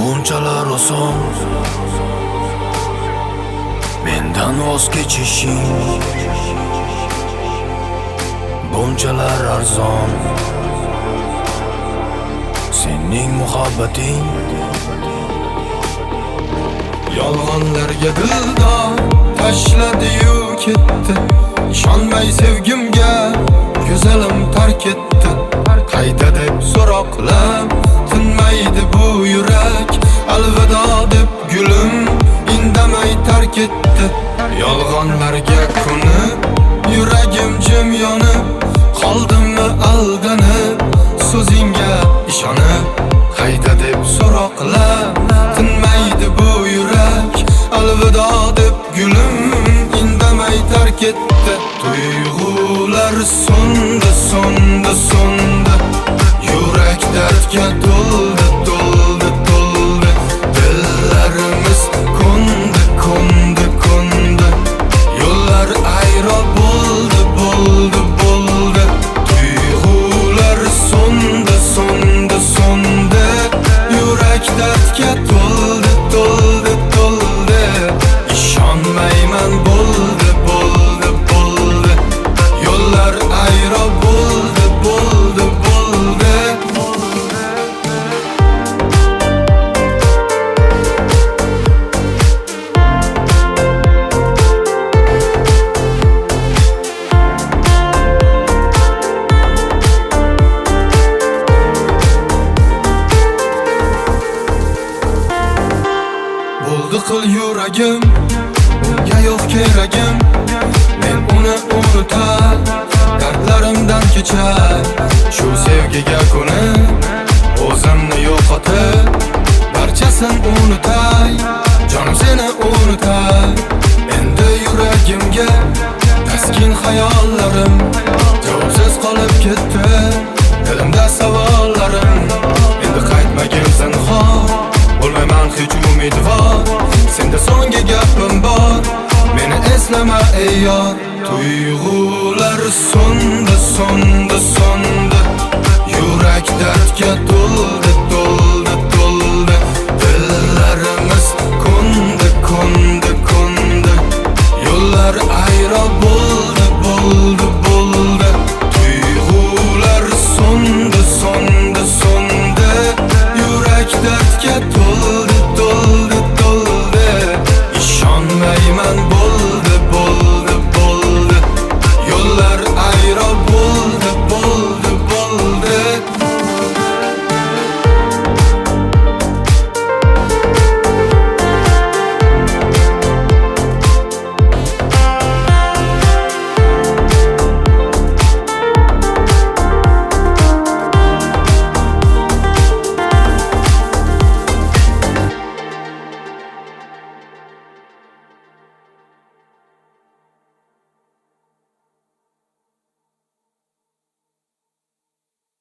bunchalar oson mendan voz kechishing, bunchalar arzon sening muhabbating. Yolg'onlarga dildor tashladi-yu ketdi, ishonmay sevgimga go'zalim tark etdi. Qayda deb so'roqlam tinmaydi bu yurak, alvido deb gulim indamay tark etdi. Yolg'onlarga ko'nib yuragim jim yonib, qoldimmi aldanib so'zingga ishonib. Qayda deb so'roqlam tinmaydi bu yurak, alvido deb gulim indamay tark etdi. Tuyg'ular so'ndi, so'ndi, so'ndi, yurak dardga to'ldi, to'ldi, to'ldi. Dillarimiz ko'ndi, ko'ndi, ko'ndi, yo'llar ayro bo'ldi, bo'ldi, bo'ldi. Tuyg'ular so'ndi, so'ndi, so'ndi, yurak dardga to'ldi, to'ldi, to'ldi. Ishonmayman bo'ldi, bo'ldi, bo'ldi, yo'llar ayro bo'ldi, bo'ldi, bo'ldi. Bo'ldi qil yuragim, unga yo'q keragim. Men uni unutar, dardlarimdan kechar. Shu sevgiga ko'nib, o'zimni yo'qotib, barchasin unutay, jonim seni unutay. Endi yuragimga taskin xayollarim javobsiz qolib ketdi, dilimda savollarim. Endi qaytmagin zinhor, bo'lmayman hech umidvor. Senda so'nggi gapim bor, meni eslama ey yor. Tuyg'ular so'ndi, so'ndi, so'ndi,